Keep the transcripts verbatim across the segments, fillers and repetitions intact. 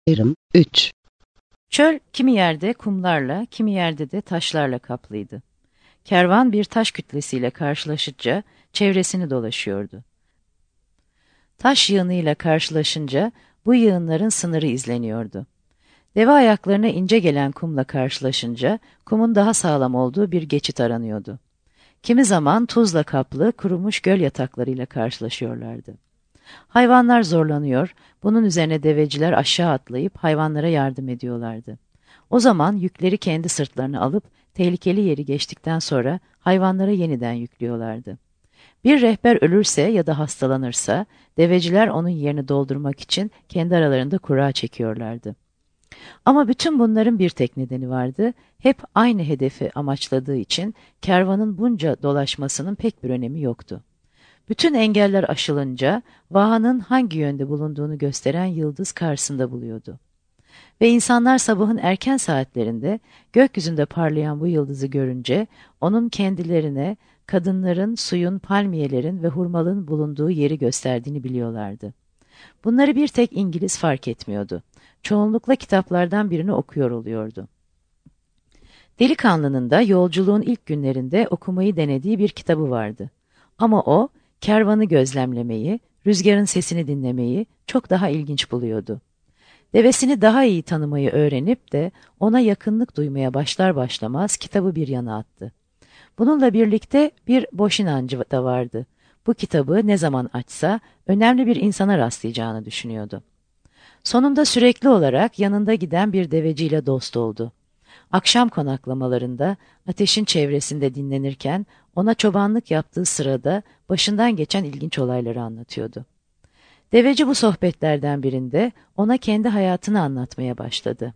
Ayrım üç. Çöl kimi yerde kumlarla, kimi yerde de taşlarla kaplıydı. Kervan bir taş kütlesiyle karşılaşınca çevresini dolaşıyordu. Taş yığınıyla karşılaşınca bu yığınların sınırı izleniyordu. Deve ayaklarına ince gelen kumla karşılaşınca kumun daha sağlam olduğu bir geçit aranıyordu. Kimi zaman tuzla kaplı kurumuş göl yataklarıyla karşılaşıyorlardı. Hayvanlar zorlanıyor, bunun üzerine deveciler aşağı atlayıp hayvanlara yardım ediyorlardı. O zaman yükleri kendi sırtlarına alıp tehlikeli yeri geçtikten sonra hayvanlara yeniden yüklüyorlardı. Bir rehber ölürse ya da hastalanırsa deveciler onun yerini doldurmak için kendi aralarında kura çekiyorlardı. Ama bütün bunların bir tek nedeni vardı. Hep aynı hedefi amaçladığı için kervanın bunca dolaşmasının pek bir önemi yoktu. Bütün engeller aşılınca vahanın hangi yönde bulunduğunu gösteren yıldız karşısında buluyordu. Ve insanlar sabahın erken saatlerinde gökyüzünde parlayan bu yıldızı görünce onun kendilerine kadınların, suyun, palmiyelerin ve hurmalın bulunduğu yeri gösterdiğini biliyorlardı. Bunları bir tek İngiliz fark etmiyordu. Çoğunlukla kitaplardan birini okuyor oluyordu. Delikanlının da yolculuğun ilk günlerinde okumayı denediği bir kitabı vardı. Ama o, kervanı gözlemlemeyi, rüzgarın sesini dinlemeyi çok daha ilginç buluyordu. Devesini daha iyi tanımayı öğrenip de ona yakınlık duymaya başlar başlamaz kitabı bir yana attı. Bununla birlikte bir boş inancı da vardı. Bu kitabı ne zaman açsa önemli bir insana rastlayacağını düşünüyordu. Sonunda sürekli olarak yanında giden bir deveciyle dost oldu. Akşam konaklamalarında ateşin çevresinde dinlenirken ona çobanlık yaptığı sırada başından geçen ilginç olayları anlatıyordu. Deveci bu sohbetlerden birinde ona kendi hayatını anlatmaya başladı.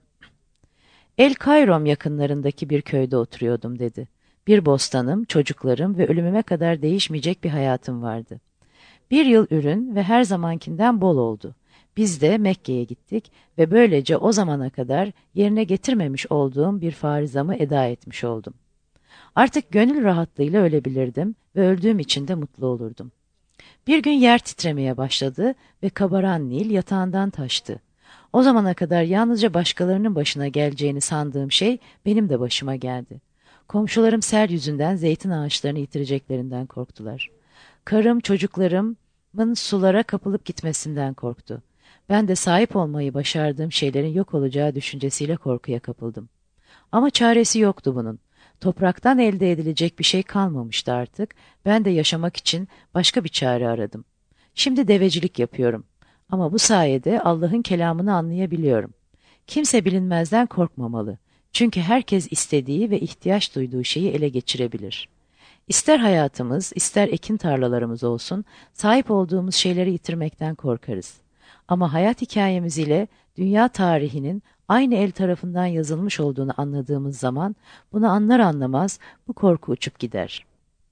El Kayrom yakınlarındaki bir köyde oturuyordum dedi. Bir bostanım, çocuklarım ve ölümüme kadar değişmeyecek bir hayatım vardı. Bir yıl ürün ve her zamankinden bol oldu. Biz de Mekke'ye gittik ve böylece o zamana kadar yerine getirmemiş olduğum bir farizamı eda etmiş oldum. Artık gönül rahatlığıyla ölebilirdim ve öldüğüm için de mutlu olurdum. Bir gün yer titremeye başladı ve kabaran Nil yatağından taştı. O zamana kadar yalnızca başkalarının başına geleceğini sandığım şey benim de başıma geldi. Komşularım sel yüzünden zeytin ağaçlarını yitireceklerinden korktular. Karım, çocuklarımın sulara kapılıp gitmesinden korktu. Ben de sahip olmayı başardığım şeylerin yok olacağı düşüncesiyle korkuya kapıldım. Ama çaresi yoktu bunun. Topraktan elde edilecek bir şey kalmamıştı artık. Ben de yaşamak için başka bir çare aradım. Şimdi devecilik yapıyorum. Ama bu sayede Allah'ın kelamını anlayabiliyorum. Kimse bilinmezden korkmamalı. Çünkü herkes istediği ve ihtiyaç duyduğu şeyi ele geçirebilir. İster hayatımız, ister ekin tarlalarımız olsun, sahip olduğumuz şeyleri yitirmekten korkarız. Ama hayat hikayemiz ile dünya tarihinin aynı el tarafından yazılmış olduğunu anladığımız zaman, bunu anlar anlamaz bu korku uçup gider.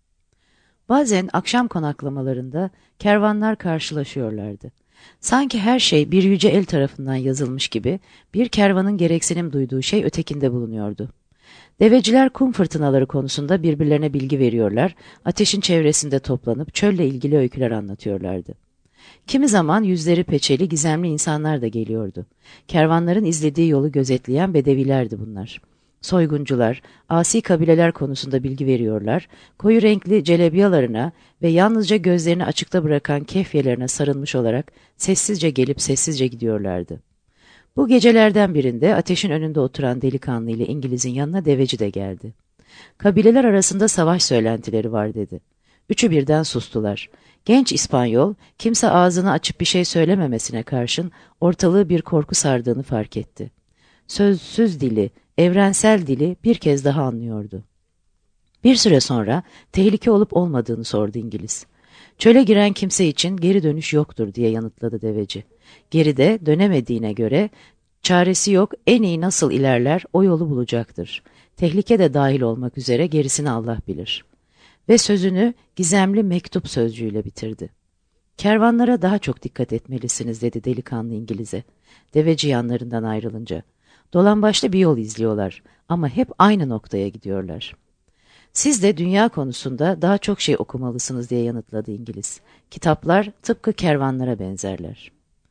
Bazen akşam konaklamalarında kervanlar karşılaşıyorlardı. Sanki her şey bir yüce el tarafından yazılmış gibi bir kervanın gereksinim duyduğu şey ötekinde bulunuyordu. Deveciler kum fırtınaları konusunda birbirlerine bilgi veriyorlar, ateşin çevresinde toplanıp çölle ilgili öyküler anlatıyorlardı. Kimi zaman yüzleri peçeli gizemli insanlar da geliyordu. Kervanların izlediği yolu gözetleyen bedevilerdi bunlar. Soyguncular, asi kabileler konusunda bilgi veriyorlar, koyu renkli celebiyalarına ve yalnızca gözlerini açıkta bırakan kefyelerine sarılmış olarak sessizce gelip sessizce gidiyorlardı. Bu gecelerden birinde ateşin önünde oturan delikanlı ile İngiliz'in yanına deveci de geldi. Kabileler arasında savaş söylentileri var dedi. Üçü birden sustular. Genç İspanyol, kimse ağzını açıp bir şey söylememesine karşın ortalığı bir korku sardığını fark etti. Sözsüz dili, evrensel dili bir kez daha anlıyordu. Bir süre sonra tehlike olup olmadığını sordu İngiliz. Çöle giren kimse için geri dönüş yoktur diye yanıtladı deveci. Geride dönemediğine göre çaresi yok, en iyi nasıl ilerler o yolu bulacaktır. Tehlike de dahil olmak üzere gerisini Allah bilir. Ve sözünü gizemli mektup sözcüğüyle bitirdi. Kervanlara daha çok dikkat etmelisiniz dedi delikanlı İngiliz'e. Deveci yanlarından ayrılınca. Dolambaçlı bir yol izliyorlar ama hep aynı noktaya gidiyorlar. Siz de dünya konusunda daha çok şey okumalısınız diye yanıtladı İngiliz. Kitaplar tıpkı kervanlara benzerler.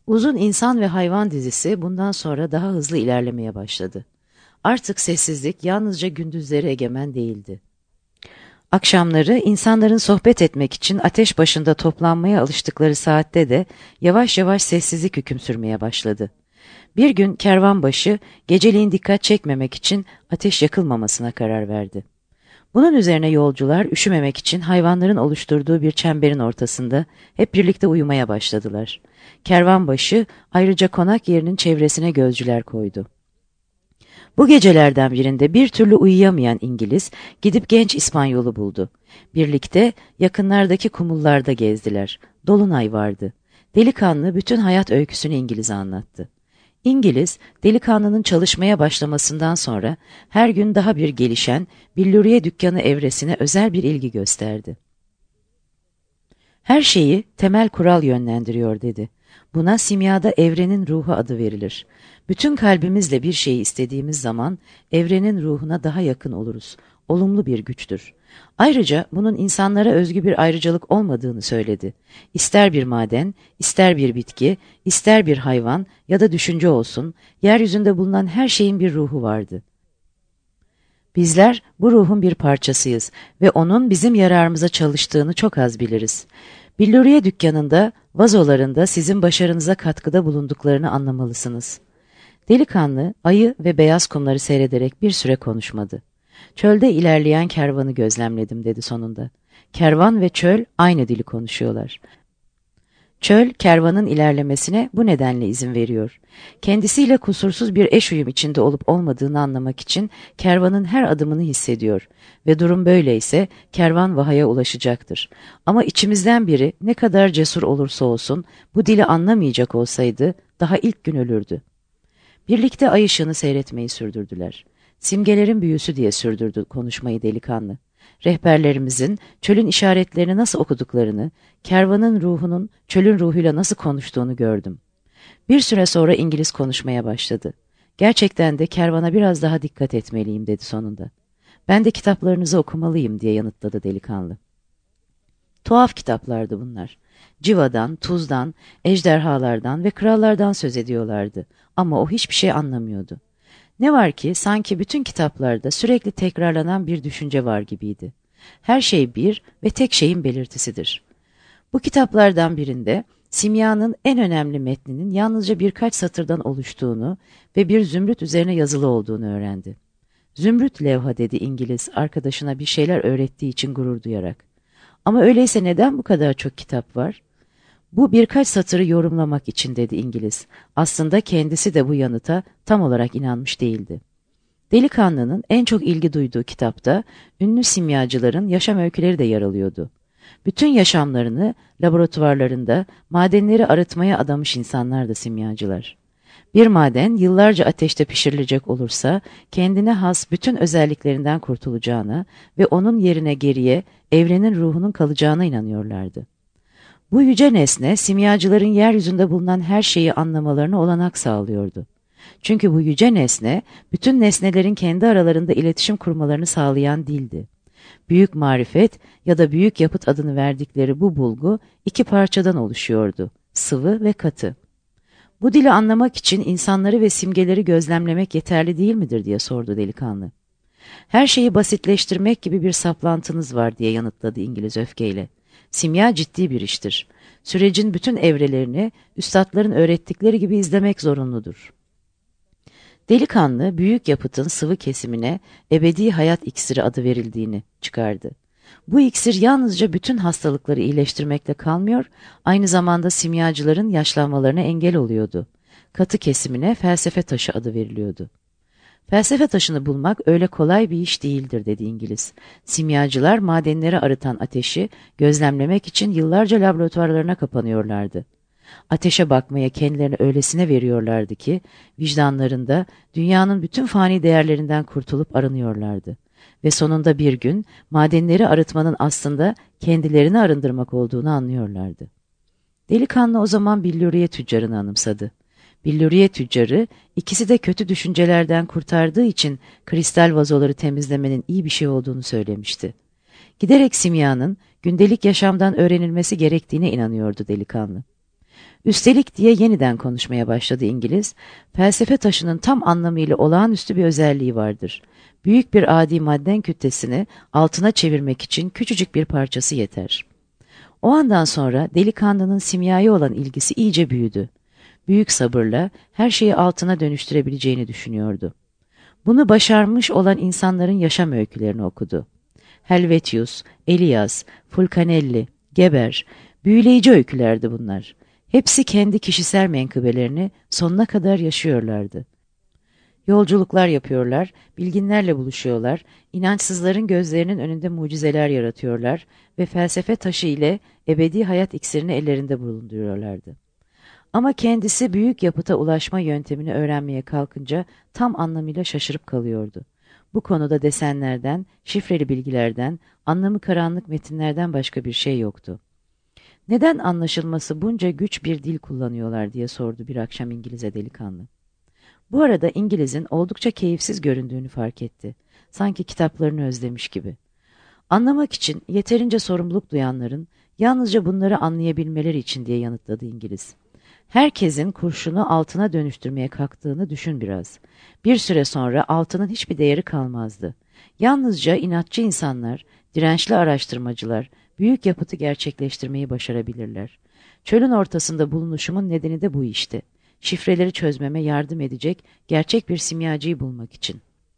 Uzun insan ve hayvan dizisi bundan sonra daha hızlı ilerlemeye başladı. Artık sessizlik yalnızca gündüzleri egemen değildi. Akşamları insanların sohbet etmek için ateş başında toplanmaya alıştıkları saatte de yavaş yavaş sessizlik hüküm sürmeye başladı. Bir gün kervanbaşı geceliğin dikkat çekmemek için ateş yakılmamasına karar verdi. Bunun üzerine yolcular üşümemek için hayvanların oluşturduğu bir çemberin ortasında hep birlikte uyumaya başladılar. Kervanbaşı ayrıca konak yerinin çevresine gözcüler koydu. Bu gecelerden birinde bir türlü uyuyamayan İngiliz gidip genç İspanyol'u buldu. Birlikte yakınlardaki kumullarda gezdiler. Dolunay vardı. Delikanlı bütün hayat öyküsünü İngiliz'e anlattı. İngiliz, delikanlının çalışmaya başlamasından sonra her gün daha bir gelişen billuriye dükkanı evresine özel bir ilgi gösterdi. Her şeyi temel kural yönlendiriyor dedi. Buna simyada evrenin ruhu adı verilir. Bütün kalbimizle bir şeyi istediğimiz zaman evrenin ruhuna daha yakın oluruz. Olumlu bir güçtür. Ayrıca bunun insanlara özgü bir ayrıcalık olmadığını söyledi. İster bir maden, ister bir bitki, ister bir hayvan ya da düşünce olsun, yeryüzünde bulunan her şeyin bir ruhu vardı. Bizler bu ruhun bir parçasıyız ve onun bizim yararımıza çalıştığını çok az biliriz. Billuriye dükkanında, vazolarında sizin başarınıza katkıda bulunduklarını anlamalısınız. Delikanlı, ayı ve beyaz kumları seyrederek bir süre konuşmadı. Çölde ilerleyen kervanı gözlemledim dedi sonunda. Kervan ve çöl aynı dili konuşuyorlar. Çöl, kervanın ilerlemesine bu nedenle izin veriyor. Kendisiyle kusursuz bir eş uyum içinde olup olmadığını anlamak için kervanın her adımını hissediyor. Ve durum böyleyse kervan vahaya ulaşacaktır. Ama içimizden biri ne kadar cesur olursa olsun bu dili anlamayacak olsaydı daha ilk gün ölürdü. Birlikte ay ışığını seyretmeyi sürdürdüler. Simgelerin büyüsü diye sürdürdü konuşmayı delikanlı. Rehberlerimizin çölün işaretlerini nasıl okuduklarını, kervanın ruhunun çölün ruhuyla nasıl konuştuğunu gördüm. Bir süre sonra İngiliz konuşmaya başladı. Gerçekten de kervana biraz daha dikkat etmeliyim dedi sonunda. Ben de kitaplarınızı okumalıyım diye yanıtladı delikanlı. Tuhaf kitaplardı bunlar. Civadan, tuzdan, ejderhalardan ve krallardan söz ediyorlardı. Ama o hiçbir şey anlamıyordu. Ne var ki sanki bütün kitaplarda sürekli tekrarlanan bir düşünce var gibiydi. Her şey bir ve tek şeyin belirtisidir. Bu kitaplardan birinde simyanın en önemli metninin yalnızca birkaç satırdan oluştuğunu ve bir zümrüt üzerine yazılı olduğunu öğrendi. Zümrüt levha dedi İngiliz arkadaşına bir şeyler öğrettiği için gurur duyarak. Ama öyleyse neden bu kadar çok kitap var? Bu birkaç satırı yorumlamak için dedi İngiliz. Aslında kendisi de bu yanıta tam olarak inanmış değildi. Delikanlının en çok ilgi duyduğu kitapta ünlü simyacıların yaşam öyküleri de yer alıyordu. Bütün yaşamlarını laboratuvarlarında madenleri arıtmaya adamış insanlar da simyacılar. Bir maden yıllarca ateşte pişirilecek olursa kendine has bütün özelliklerinden kurtulacağına ve onun yerine geriye evrenin ruhunun kalacağına inanıyorlardı. Bu yüce nesne simyacıların yeryüzünde bulunan her şeyi anlamalarına olanak sağlıyordu. Çünkü bu yüce nesne bütün nesnelerin kendi aralarında iletişim kurmalarını sağlayan dildi. Büyük marifet ya da büyük yapıt adını verdikleri bu bulgu iki parçadan oluşuyordu, sıvı ve katı. Bu dili anlamak için insanları ve simgeleri gözlemlemek yeterli değil midir diye sordu delikanlı. Her şeyi basitleştirmek gibi bir saplantınız var diye yanıtladı İngiliz öfkeyle. Simya ciddi bir iştir. Sürecin bütün evrelerini üstadların öğrettikleri gibi izlemek zorunludur. Delikanlı büyük yapıtın sıvı kesimine ebedi hayat iksiri adı verildiğini çıkardı. Bu iksir yalnızca bütün hastalıkları iyileştirmekle kalmıyor, aynı zamanda simyacıların yaşlanmalarına engel oluyordu. Katı kesimine felsefe taşı adı veriliyordu. Felsefe taşını bulmak öyle kolay bir iş değildir dedi İngiliz. Simyacılar madenleri arıtan ateşi gözlemlemek için yıllarca laboratuvarlarına kapanıyorlardı. Ateşe bakmaya kendilerini öylesine veriyorlardı ki vicdanlarında dünyanın bütün fani değerlerinden kurtulup arınıyorlardı. Ve sonunda bir gün madenleri arıtmanın aslında kendilerini arındırmak olduğunu anlıyorlardı. Delikanlı o zaman billuriye tüccarını anımsadı. Billuriye tüccarı ikisi de kötü düşüncelerden kurtardığı için kristal vazoları temizlemenin iyi bir şey olduğunu söylemişti. Giderek simyanın gündelik yaşamdan öğrenilmesi gerektiğine inanıyordu delikanlı. Üstelik diye yeniden konuşmaya başladı İngiliz, felsefe taşının tam anlamıyla olağanüstü bir özelliği vardır. Büyük bir adi madden kütlesini altına çevirmek için küçücük bir parçası yeter. O andan sonra delikanlının simyaya olan ilgisi iyice büyüdü. Büyük sabırla her şeyi altına dönüştürebileceğini düşünüyordu. Bunu başarmış olan insanların yaşam öykülerini okudu. Helvetius, Elias, Fulcanelli, Geber, büyüleyici öykülerdi bunlar. Hepsi kendi kişisel menkıbelerini sonuna kadar yaşıyorlardı. Yolculuklar yapıyorlar, bilginlerle buluşuyorlar, inançsızların gözlerinin önünde mucizeler yaratıyorlar ve felsefe taşı ile ebedi hayat iksirini ellerinde bulunduruyorlardı. Ama kendisi büyük yapıta ulaşma yöntemini öğrenmeye kalkınca tam anlamıyla şaşırıp kalıyordu. Bu konuda desenlerden, şifreli bilgilerden, anlamı karanlık metinlerden başka bir şey yoktu. Neden anlaşılması bunca güç bir dil kullanıyorlar diye sordu bir akşam İngiliz'e delikanlı. Bu arada İngiliz'in oldukça keyifsiz göründüğünü fark etti. Sanki kitaplarını özlemiş gibi. Anlamak için yeterince sorumluluk duyanların yalnızca bunları anlayabilmeleri için diye yanıtladı İngiliz. Herkesin kurşunu altına dönüştürmeye kalktığını düşün biraz. Bir süre sonra altının hiçbir değeri kalmazdı. Yalnızca inatçı insanlar, dirençli araştırmacılar, büyük yapıtı gerçekleştirmeyi başarabilirler. Çölün ortasında bulunuşumun nedeni de bu işte. Şifreleri çözmeme yardım edecek gerçek bir simyacıyı bulmak için.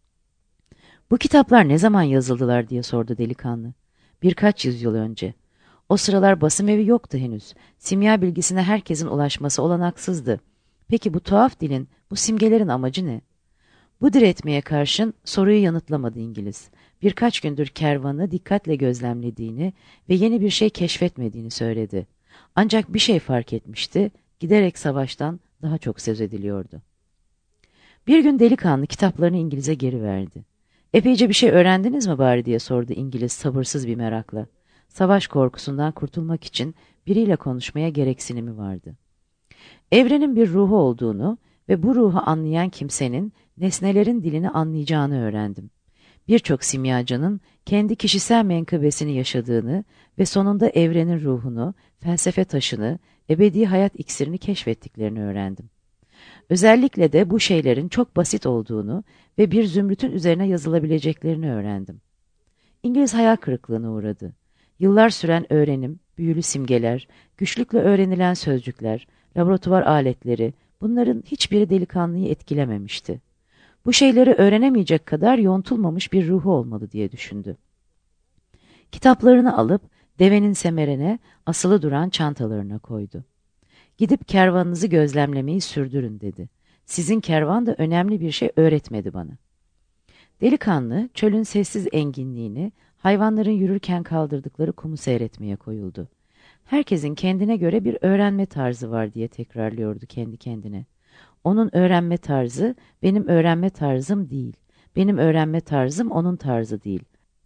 Bu kitaplar ne zaman yazıldılar diye sordu delikanlı. Birkaç yüzyıl önce. O sıralar basım evi yoktu henüz. Simya bilgisine herkesin ulaşması olanaksızdı. Peki bu tuhaf dilin, bu simgelerin amacı ne? Bu diretmeye karşın soruyu yanıtlamadı İngiliz. Birkaç gündür kervanı dikkatle gözlemlediğini ve yeni bir şey keşfetmediğini söyledi. Ancak bir şey fark etmişti, giderek savaştan daha çok söz ediliyordu. Bir gün delikanlı kitaplarını İngiliz'e geri verdi. Epeyce bir şey öğrendiniz mi bari diye sordu İngiliz sabırsız bir merakla. Savaş korkusundan kurtulmak için biriyle konuşmaya gereksinimi vardı. Evrenin bir ruhu olduğunu ve bu ruhu anlayan kimsenin nesnelerin dilini anlayacağını öğrendim. Birçok simyacının kendi kişisel menkıbesini yaşadığını ve sonunda evrenin ruhunu, felsefe taşını, ebedi hayat iksirini keşfettiklerini öğrendim. Özellikle de bu şeylerin çok basit olduğunu ve bir zümrütün üzerine yazılabileceklerini öğrendim. İngiliz hayal kırıklığına uğradı. Yıllar süren öğrenim, büyülü simgeler, güçlükle öğrenilen sözcükler, laboratuvar aletleri, bunların hiçbiri delikanlıyı etkilememişti. Bu şeyleri öğrenemeyecek kadar yontulmamış bir ruhu olmalı diye düşündü. Kitaplarını alıp devenin semerine asılı duran çantalarına koydu. Gidip kervanınızı gözlemlemeyi sürdürün dedi. Sizin kervan da önemli bir şey öğretmedi bana. Delikanlı çölün sessiz enginliğini, hayvanların yürürken kaldırdıkları kumu seyretmeye koyuldu. Herkesin kendine göre bir öğrenme tarzı var diye tekrarlıyordu kendi kendine. Onun öğrenme tarzı benim öğrenme tarzım değil. Benim öğrenme tarzım onun tarzı değil.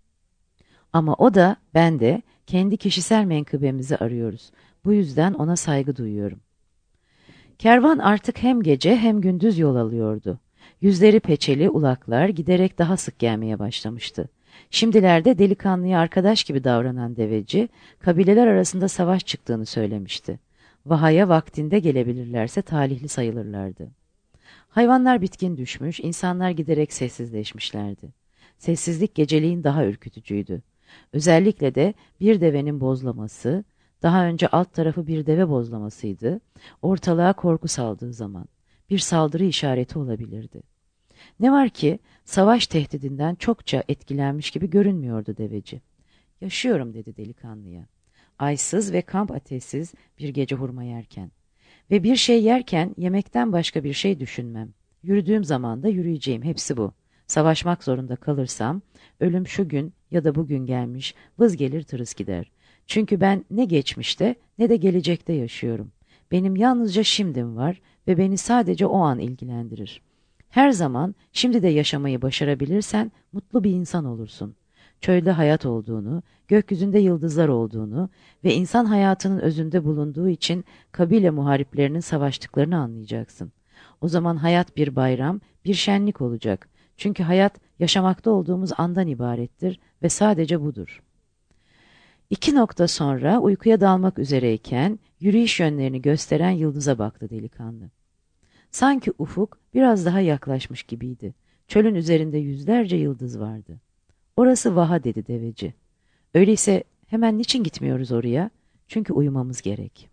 Ama o da ben de kendi kişisel menkıbemizi arıyoruz. Bu yüzden ona saygı duyuyorum. Kervan artık hem gece hem gündüz yol alıyordu. Yüzleri peçeli ulaklar giderek daha sık gelmeye başlamıştı. Şimdilerde delikanlıya arkadaş gibi davranan deveci, kabileler arasında savaş çıktığını söylemişti. Vahaya vaktinde gelebilirlerse talihli sayılırlardı. Hayvanlar bitkin düşmüş, insanlar giderek sessizleşmişlerdi. Sessizlik geceliğin daha ürkütücüydü. Özellikle de bir devenin bozlaması, daha önce alt tarafı bir deve bozlamasıydı, ortalığa korku saldığı zaman bir saldırı işareti olabilirdi. Ne var ki savaş tehdidinden çokça etkilenmiş gibi görünmüyordu deveci. Yaşıyorum dedi delikanlıya. Aysız ve kamp ateşsiz bir gece hurma yerken. Ve bir şey yerken yemekten başka bir şey düşünmem. Yürüdüğüm zaman da yürüyeceğim, hepsi bu. Savaşmak zorunda kalırsam, ölüm şu gün ya da bugün gelmiş, vız gelir tırıs gider. Çünkü ben ne geçmişte ne de gelecekte yaşıyorum. Benim yalnızca şimdim var ve beni sadece o an ilgilendirir. Her zaman şimdi de yaşamayı başarabilirsen mutlu bir insan olursun. Çölde hayat olduğunu, gökyüzünde yıldızlar olduğunu ve insan hayatının özünde bulunduğu için kabile muhariplerinin savaştıklarını anlayacaksın. O zaman hayat bir bayram, bir şenlik olacak. Çünkü hayat yaşamakta olduğumuz andan ibarettir ve sadece budur. İki nokta sonra uykuya dalmak üzereyken yürüyüş yönlerini gösteren yıldıza baktı delikanlı. Sanki ufuk biraz daha yaklaşmış gibiydi. Çölün üzerinde yüzlerce yıldız vardı. Orası vaha dedi deveci. Öyleyse hemen niçin gitmiyoruz oraya? Çünkü uyumamız gerek.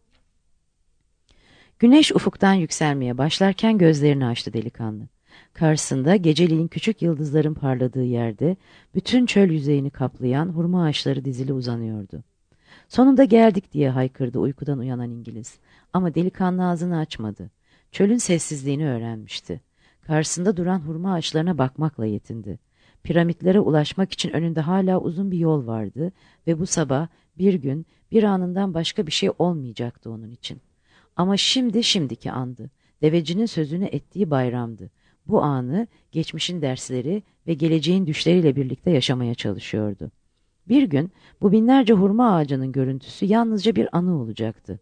Güneş ufuktan yükselmeye başlarken gözlerini açtı delikanlı. Karşısında geceliğin küçük yıldızların parladığı yerde bütün çöl yüzeyini kaplayan hurma ağaçları dizili uzanıyordu. Sonunda geldik diye haykırdı uykudan uyanan İngiliz. Ama delikanlı ağzını açmadı. Çölün sessizliğini öğrenmişti. Karşısında duran hurma ağaçlarına bakmakla yetindi. Piramitlere ulaşmak için önünde hala uzun bir yol vardı ve bu sabah bir gün bir anından başka bir şey olmayacaktı onun için. Ama şimdi şimdiki andı. Devecinin sözünü ettiği bayramdı. Bu anı geçmişin dersleri ve geleceğin düşleriyle birlikte yaşamaya çalışıyordu. Bir gün bu binlerce hurma ağacının görüntüsü yalnızca bir anı olacaktı.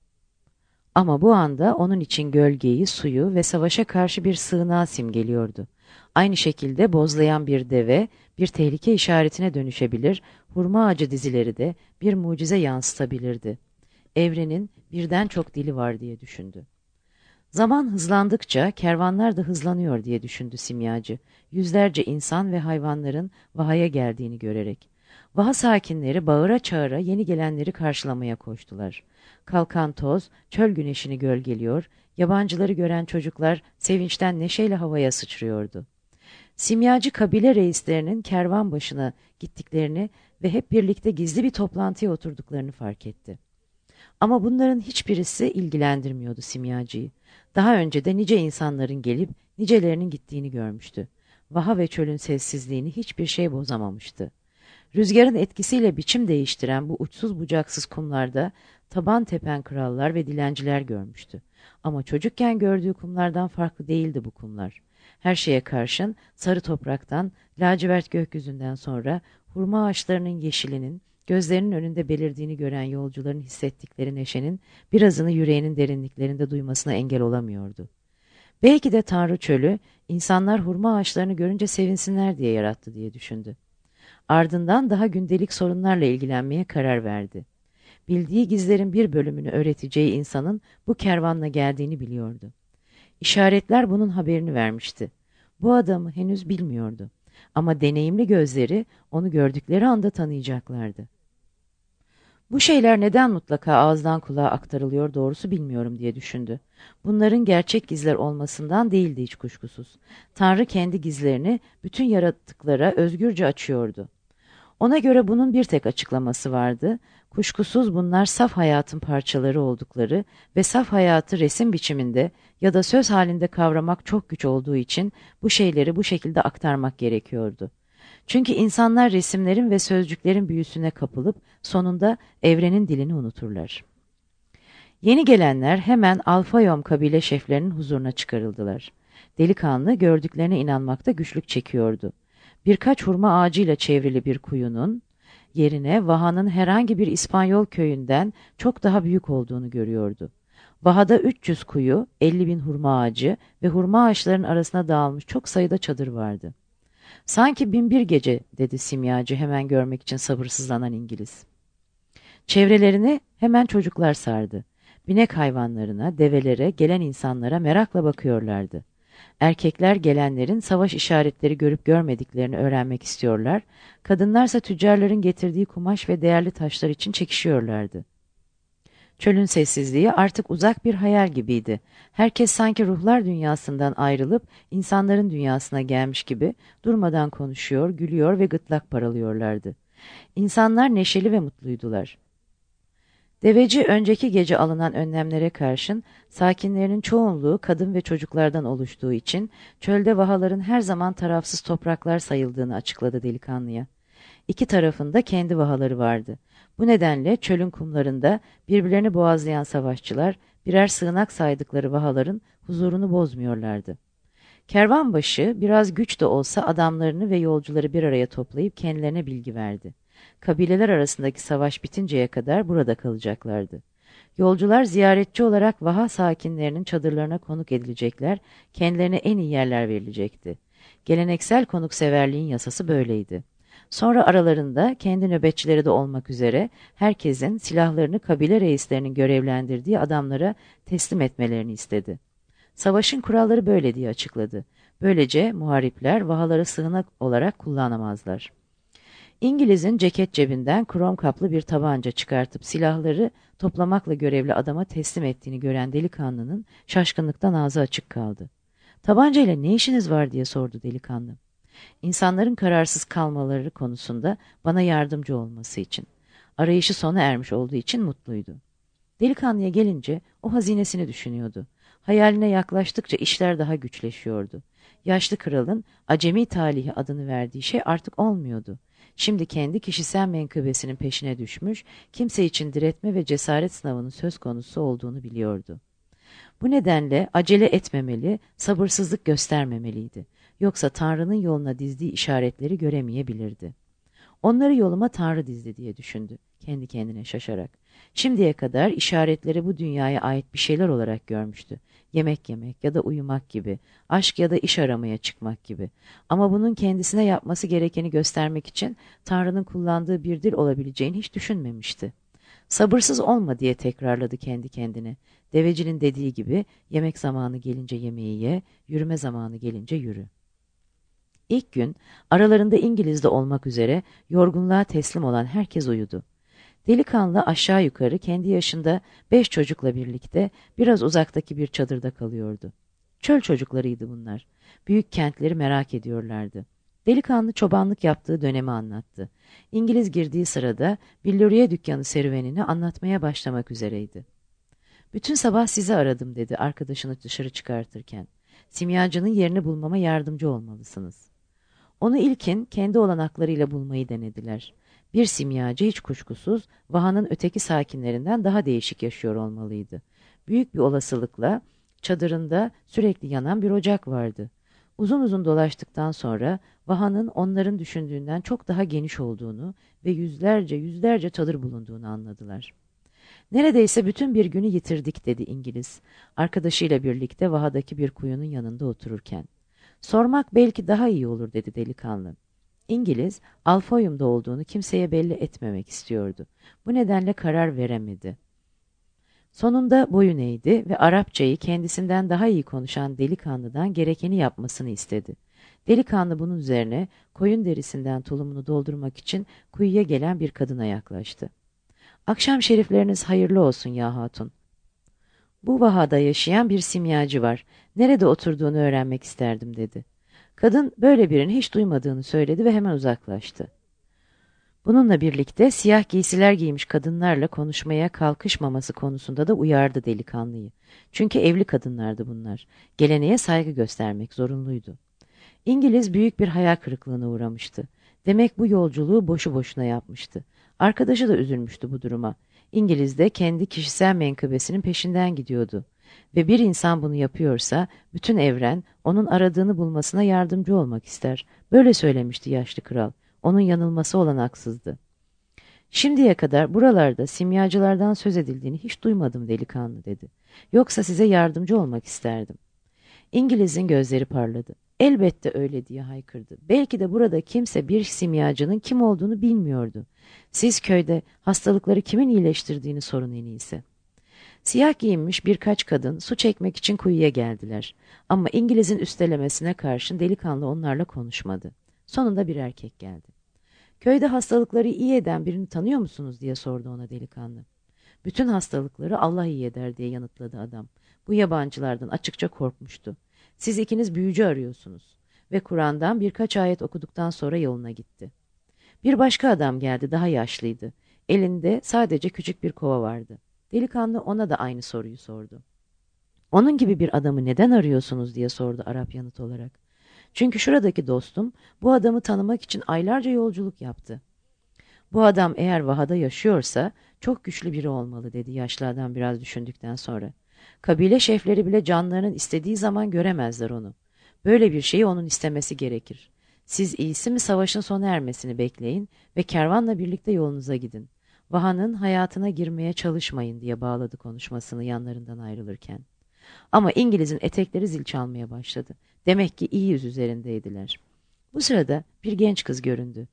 Ama bu anda onun için gölgeyi, suyu ve savaşa karşı bir sığınağı simgeliyordu. Aynı şekilde bozlayan bir deve bir tehlike işaretine dönüşebilir, hurma ağacı dizileri de bir mucize yansıtabilirdi. Evrenin birden çok dili var diye düşündü. Zaman hızlandıkça kervanlar da hızlanıyor diye düşündü simyacı, yüzlerce insan ve hayvanların vahaya geldiğini görerek. Vaha sakinleri bağıra çağıra yeni gelenleri karşılamaya koştular. Kalkan toz, çöl güneşini gölgeliyor, yabancıları gören çocuklar sevinçten neşeyle havaya sıçrıyordu. Simyacı kabile reislerinin kervan başına gittiklerini ve hep birlikte gizli bir toplantıya oturduklarını fark etti. Ama bunların hiçbirisi ilgilendirmiyordu simyacıyı. Daha önce de nice insanların gelip nicelerinin gittiğini görmüştü. Vaha ve çölün sessizliğini hiçbir şey bozamamıştı. Rüzgarın etkisiyle biçim değiştiren bu uçsuz bucaksız kumlarda taban tepen krallar ve dilenciler görmüştü. Ama çocukken gördüğü kumlardan farklı değildi bu kumlar. Her şeye karşın sarı topraktan, lacivert gökyüzünden sonra hurma ağaçlarının yeşilinin, gözlerinin önünde belirdiğini gören yolcuların hissettikleri neşenin birazını yüreğinin derinliklerinde duymasına engel olamıyordu. Belki de Tanrı çölü, insanlar hurma ağaçlarını görünce sevinsinler diye yarattı diye düşündü. Ardından daha gündelik sorunlarla ilgilenmeye karar verdi. Bildiği gizlerin bir bölümünü öğreteceği insanın bu kervanla geldiğini biliyordu. İşaretler bunun haberini vermişti. Bu adamı henüz bilmiyordu. Ama deneyimli gözleri onu gördükleri anda tanıyacaklardı. Bu şeyler neden mutlaka ağızdan kulağa aktarılıyor doğrusu bilmiyorum diye düşündü. Bunların gerçek gizler olmasından değildi hiç kuşkusuz. Tanrı kendi gizlerini bütün yaratıklara özgürce açıyordu. Ona göre bunun bir tek açıklaması vardı. Kuşkusuz bunlar saf hayatın parçaları oldukları ve saf hayatı resim biçiminde ya da söz halinde kavramak çok güç olduğu için bu şeyleri bu şekilde aktarmak gerekiyordu. Çünkü insanlar resimlerin ve sözcüklerin büyüsüne kapılıp sonunda evrenin dilini unuturlar. Yeni gelenler hemen Alfayom kabile şeflerinin huzuruna çıkarıldılar. Delikanlı gördüklerine inanmakta güçlük çekiyordu. Birkaç hurma ağacıyla çevrili bir kuyunun yerine Vaha'nın herhangi bir İspanyol köyünden çok daha büyük olduğunu görüyordu. Vaha'da üç yüz kuyu, elli bin hurma ağacı ve hurma ağaçlarının arasına dağılmış çok sayıda çadır vardı. Sanki bin bir gece dedi simyacı hemen görmek için sabırsızlanan İngiliz. Çevrelerini hemen çocuklar sardı. Binek hayvanlarına, develere, gelen insanlara merakla bakıyorlardı. Erkekler gelenlerin savaş işaretleri görüp görmediklerini öğrenmek istiyorlar, kadınlarsa tüccarların getirdiği kumaş ve değerli taşlar için çekişiyorlardı. Çölün sessizliği artık uzak bir hayal gibiydi. Herkes sanki ruhlar dünyasından ayrılıp insanların dünyasına gelmiş gibi durmadan konuşuyor, gülüyor ve gırtlak paralıyorlardı. İnsanlar neşeli ve mutluydular. Deveci önceki gece alınan önlemlere karşın sakinlerinin çoğunluğu kadın ve çocuklardan oluştuğu için çölde vahaların her zaman tarafsız topraklar sayıldığını açıkladı delikanlıya. İki tarafında kendi vahaları vardı. Bu nedenle çölün kumlarında birbirlerini boğazlayan savaşçılar birer sığınak saydıkları vahaların huzurunu bozmuyorlardı. Kervanbaşı biraz güç de olsa adamlarını ve yolcuları bir araya toplayıp kendilerine bilgi verdi. Kabileler arasındaki savaş bitinceye kadar burada kalacaklardı. Yolcular ziyaretçi olarak vaha sakinlerinin çadırlarına konuk edilecekler, kendilerine en iyi yerler verilecekti. Geleneksel konukseverliğin yasası böyleydi. Sonra aralarında kendi nöbetçileri de olmak üzere herkesin silahlarını kabile reislerinin görevlendirdiği adamlara teslim etmelerini istedi. Savaşın kuralları böyle diye açıkladı. Böylece muharipler vahaları sığınak olarak kullanamazlar. İngiliz'in ceket cebinden krom kaplı bir tabanca çıkartıp silahları toplamakla görevli adama teslim ettiğini gören delikanlının şaşkınlıktan ağzı açık kaldı. "Tabancayla ne işiniz var?" diye sordu delikanlı. "İnsanların kararsız kalmaları konusunda bana yardımcı olması için. Arayışı sona ermiş olduğu için mutluydu." Delikanlıya gelince o hazinesini düşünüyordu. Hayaline yaklaştıkça işler daha güçleşiyordu. Yaşlı kralın acemi talihi adını verdiği şey artık olmuyordu. Şimdi kendi kişisel menkıbesinin peşine düşmüş, kimse için diretme ve cesaret sınavının söz konusu olduğunu biliyordu. Bu nedenle acele etmemeli, sabırsızlık göstermemeliydi. Yoksa Tanrı'nın yoluna dizdiği işaretleri göremeyebilirdi. "Onları yoluma Tanrı dizdi," diye düşündü, kendi kendine şaşarak. Şimdiye kadar işaretleri bu dünyaya ait bir şeyler olarak görmüştü. Yemek yemek ya da uyumak gibi, aşk ya da iş aramaya çıkmak gibi. Ama bunun kendisine yapması gerekeni göstermek için Tanrı'nın kullandığı bir dil olabileceğini hiç düşünmemişti. "Sabırsız olma," diye tekrarladı kendi kendine. Devecinin dediği gibi, yemek zamanı gelince yemeği ye, yürüme zamanı gelince yürü. İlk gün aralarında İngiliz de olmak üzere yorgunluğa teslim olan herkes uyudu. Delikanlı aşağı yukarı kendi yaşında beş çocukla birlikte biraz uzaktaki bir çadırda kalıyordu. Çöl çocuklarıydı bunlar. Büyük kentleri merak ediyorlardı. Delikanlı çobanlık yaptığı dönemi anlattı. İngiliz girdiği sırada billuriye dükkanı serüvenini anlatmaya başlamak üzereydi. "Bütün sabah sizi aradım," dedi arkadaşını dışarı çıkartırken. "Simyacının yerini bulmama yardımcı olmalısınız." Onu ilkin kendi olanaklarıyla bulmayı denediler. Bir simyacı hiç kuşkusuz vahanın öteki sakinlerinden daha değişik yaşıyor olmalıydı. Büyük bir olasılıkla çadırında sürekli yanan bir ocak vardı. Uzun uzun dolaştıktan sonra vahanın onların düşündüğünden çok daha geniş olduğunu ve yüzlerce yüzlerce çadır bulunduğunu anladılar. "Neredeyse bütün bir günü yitirdik," dedi İngiliz, arkadaşıyla birlikte vahadaki bir kuyunun yanında otururken. "Sormak belki daha iyi olur," dedi delikanlı. İngiliz, Alfoyum'da olduğunu kimseye belli etmemek istiyordu. Bu nedenle karar veremedi. Sonunda boyun eğdi ve Arapçayı kendisinden daha iyi konuşan delikanlıdan gerekeni yapmasını istedi. Delikanlı bunun üzerine koyun derisinden tulumunu doldurmak için kuyuya gelen bir kadına yaklaştı. "Akşam şerifleriniz hayırlı olsun ya hatun. Bu vahada yaşayan bir simyacı var. Nerede oturduğunu öğrenmek isterdim," dedi. Kadın böyle birini hiç duymadığını söyledi ve hemen uzaklaştı. Bununla birlikte siyah giysiler giymiş kadınlarla konuşmaya kalkışmaması konusunda da uyardı delikanlıyı. Çünkü evli kadınlardı bunlar. Geleneğe saygı göstermek zorunluydu. İngiliz büyük bir hayal kırıklığına uğramıştı. Demek bu yolculuğu boşu boşuna yapmıştı. Arkadaşı da üzülmüştü bu duruma. İngiliz de kendi kişisel menkıbesinin peşinden gidiyordu. Ve bir insan bunu yapıyorsa bütün evren onun aradığını bulmasına yardımcı olmak ister. Böyle söylemişti yaşlı kral. Onun yanılması olanaksızdı. "Şimdiye kadar buralarda simyacılardan söz edildiğini hiç duymadım delikanlı," dedi. "Yoksa size yardımcı olmak isterdim." İngiliz'in gözleri parladı. "Elbette öyle," diye haykırdı. "Belki de burada kimse bir simyacının kim olduğunu bilmiyordu. Siz köyde hastalıkları kimin iyileştirdiğini sorun en iyisi." Siyah giyinmiş birkaç kadın su çekmek için kuyuya geldiler. Ama İngiliz'in üstelemesine karşın delikanlı onlarla konuşmadı. Sonunda bir erkek geldi. "Köyde hastalıkları iyi eden birini tanıyor musunuz?" diye sordu ona delikanlı. "Bütün hastalıkları Allah iyi eder," diye yanıtladı adam. Bu yabancılardan açıkça korkmuştu. "Siz ikiniz büyücü arıyorsunuz." Ve Kur'an'dan birkaç ayet okuduktan sonra yoluna gitti. Bir başka adam geldi, daha yaşlıydı. Elinde sadece küçük bir kova vardı. Delikanlı ona da aynı soruyu sordu. "Onun gibi bir adamı neden arıyorsunuz?" diye sordu Arap yanıt olarak. "Çünkü şuradaki dostum bu adamı tanımak için aylarca yolculuk yaptı." "Bu adam eğer vahada yaşıyorsa çok güçlü biri olmalı," dedi yaşlı adam biraz düşündükten sonra. "Kabile şefleri bile canlarının istediği zaman göremezler onu. Böyle bir şeyi onun istemesi gerekir. Siz iyisi mi savaşın sona ermesini bekleyin ve kervanla birlikte yolunuza gidin. Vahanın hayatına girmeye çalışmayın," diye bağladı konuşmasını yanlarından ayrılırken. Ama İngiliz'in etekleri zil çalmaya başladı. Demek ki iyi yüz üzerindeydiler. Bu sırada bir genç kız göründü.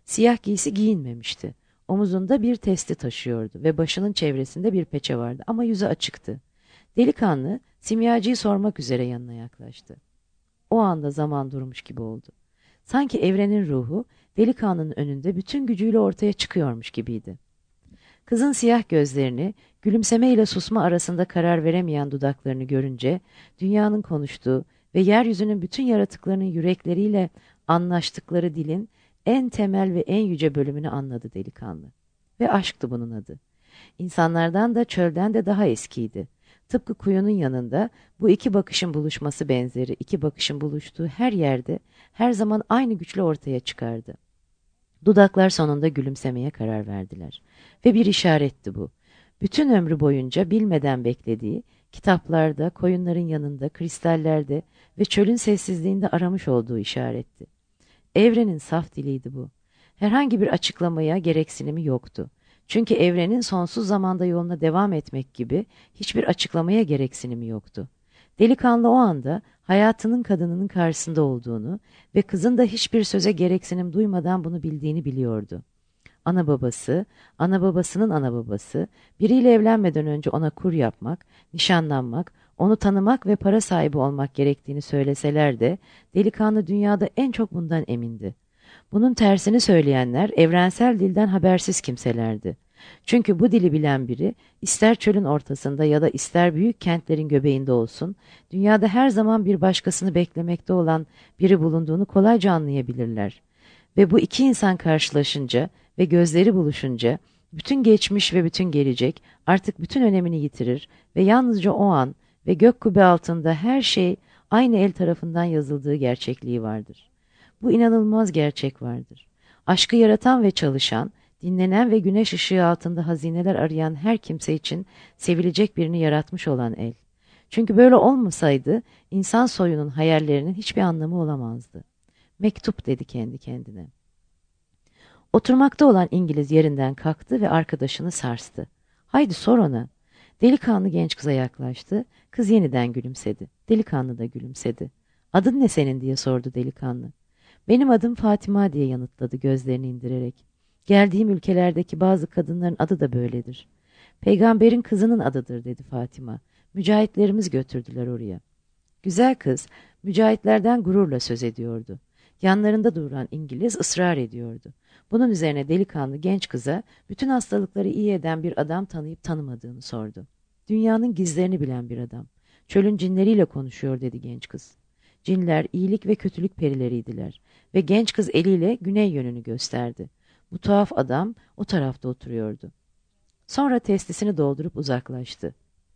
Siyah giysi giyinmemişti. Omuzunda bir testi taşıyordu ve başının çevresinde bir peçe vardı ama yüzü açıktı. Delikanlı simyacıyı sormak üzere yanına yaklaştı. O anda zaman durmuş gibi oldu. Sanki evrenin ruhu delikanlının önünde bütün gücüyle ortaya çıkıyormuş gibiydi. Kızın siyah gözlerini, gülümseme ile susma arasında karar veremeyen dudaklarını görünce, dünyanın konuştuğu ve yeryüzünün bütün yaratıklarının yürekleriyle anlaştıkları dilin en temel ve en yüce bölümünü anladı delikanlı. Ve aşktı bunun adı. İnsanlardan da çölden de daha eskiydi. Tıpkı kuyunun yanında bu iki bakışın buluşması benzeri iki bakışın buluştuğu her yerde her zaman aynı güçle ortaya çıkardı. Dudaklar sonunda gülümsemeye karar verdiler. Ve bir işaretti bu. Bütün ömrü boyunca bilmeden beklediği, kitaplarda, koyunların yanında, kristallerde ve çölün sessizliğinde aramış olduğu işaretti. Evrenin saf diliydi bu. Herhangi bir açıklamaya gereksinimi yoktu. Çünkü evrenin sonsuz zamanda yoluna devam etmek gibi hiçbir açıklamaya gereksinimi yoktu. Delikanlı o anda hayatının kadınının karşısında olduğunu ve kızın da hiçbir söze gereksinim duymadan bunu bildiğini biliyordu. Ana babası, ana babasının ana babası, biriyle evlenmeden önce ona kur yapmak, nişanlanmak, onu tanımak ve para sahibi olmak gerektiğini söyleseler de delikanlı dünyada en çok bundan emindi. Bunun tersini söyleyenler evrensel dilden habersiz kimselerdi. Çünkü bu dili bilen biri ister çölün ortasında ya da ister büyük kentlerin göbeğinde olsun, dünyada her zaman bir başkasını beklemekte olan biri bulunduğunu kolayca anlayabilirler. Ve bu iki insan karşılaşınca ve gözleri buluşunca bütün geçmiş ve bütün gelecek artık bütün önemini yitirir ve yalnızca o an ve gök kubbe altında her şey aynı el tarafından yazıldığı gerçekliği vardır. Bu inanılmaz gerçek vardır. Aşkı yaratan ve çalışan, dinlenen ve güneş ışığı altında hazineler arayan her kimse için sevilecek birini yaratmış olan el. Çünkü böyle olmasaydı insan soyunun hayallerinin hiçbir anlamı olamazdı. Mektup dedi kendi kendine. Oturmakta olan İngiliz yerinden kalktı ve arkadaşını sarstı. Haydi sor ona. Delikanlı genç kıza yaklaştı. Kız yeniden gülümsedi. Delikanlı da gülümsedi. Adın ne senin diye sordu delikanlı. Benim adım Fatima diye yanıtladı gözlerini indirerek. Geldiğim ülkelerdeki bazı kadınların adı da böyledir. Peygamberin kızının adıdır dedi Fatima. Mücahitlerimiz götürdüler oraya. Güzel kız mücahitlerden gururla söz ediyordu. Yanlarında duran İngiliz ısrar ediyordu. Bunun üzerine delikanlı genç kıza bütün hastalıkları iyi eden bir adam tanıyıp tanımadığını sordu. Dünyanın gizlerini bilen bir adam. Çölün cinleriyle konuşuyor dedi genç kız. Cinler iyilik ve kötülük perileriydiler ve genç kız eliyle güney yönünü gösterdi. Bu tuhaf adam o tarafta oturuyordu. Sonra testisini doldurup uzaklaştı.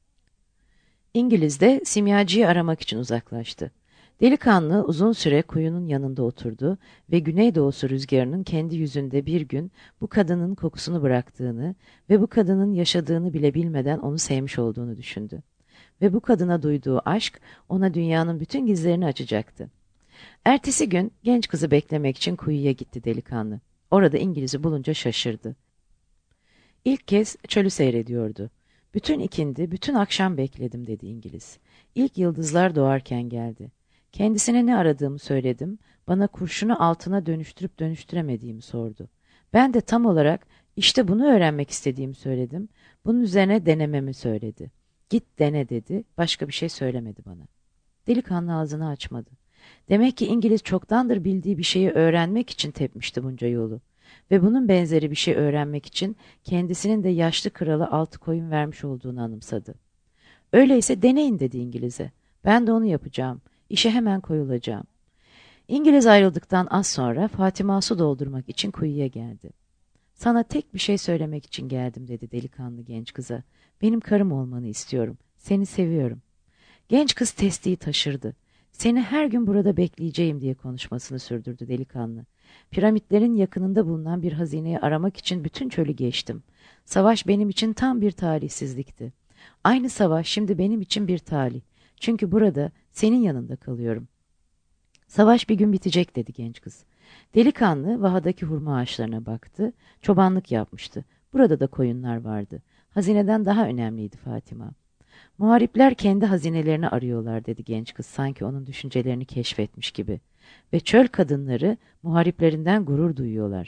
İngiliz de simyacıyı aramak için uzaklaştı. Delikanlı uzun süre kuyunun yanında oturdu ve güneydoğusu rüzgarının kendi yüzünde bir gün bu kadının kokusunu bıraktığını ve bu kadının yaşadığını bile bilmeden onu sevmiş olduğunu düşündü. Ve bu kadına duyduğu aşk ona dünyanın bütün gizlerini açacaktı. Ertesi gün genç kızı beklemek için kuyuya gitti delikanlı. Orada İngiliz'i bulunca şaşırdı. İlk kez çölü seyrediyordu. Bütün ikindi, bütün akşam bekledim dedi İngiliz. İlk yıldızlar doğarken geldi. Kendisine ne aradığımı söyledim, bana kurşunu altına dönüştürüp dönüştüremediğimi sordu. Ben de tam olarak işte bunu öğrenmek istediğimi söyledim. Bunun üzerine denememi söyledi. Git dene dedi, başka bir şey söylemedi bana. Delikanlı ağzını açmadı. Demek ki İngiliz çoktandır bildiği bir şeyi öğrenmek için tepmişti bunca yolu. Ve bunun benzeri bir şey öğrenmek için kendisinin de yaşlı krala altı koyun vermiş olduğunu anımsadı. Öyleyse deneyin dedi İngiliz'e. Ben de onu yapacağım. İşe hemen koyulacağım. İngiliz ayrıldıktan az sonra Fatima su doldurmak için kuyuya geldi. Sana tek bir şey söylemek için geldim dedi delikanlı genç kıza. Benim karım olmanı istiyorum. Seni seviyorum. Genç kız testiyi taşırdı. Seni her gün burada bekleyeceğim diye konuşmasını sürdürdü delikanlı. Piramitlerin yakınında bulunan bir hazineyi aramak için bütün çölü geçtim. Savaş benim için tam bir talihsizlikti. Aynı savaş şimdi benim için bir talih. Çünkü burada senin yanında kalıyorum. Savaş bir gün bitecek dedi genç kız. Delikanlı vahadaki hurma ağaçlarına baktı. Çobanlık yapmıştı. Burada da koyunlar vardı. Hazineden daha önemliydi Fatima. Muharipler kendi hazinelerini arıyorlar dedi genç kız sanki onun düşüncelerini keşfetmiş gibi. Ve çöl kadınları muhariplerinden gurur duyuyorlar.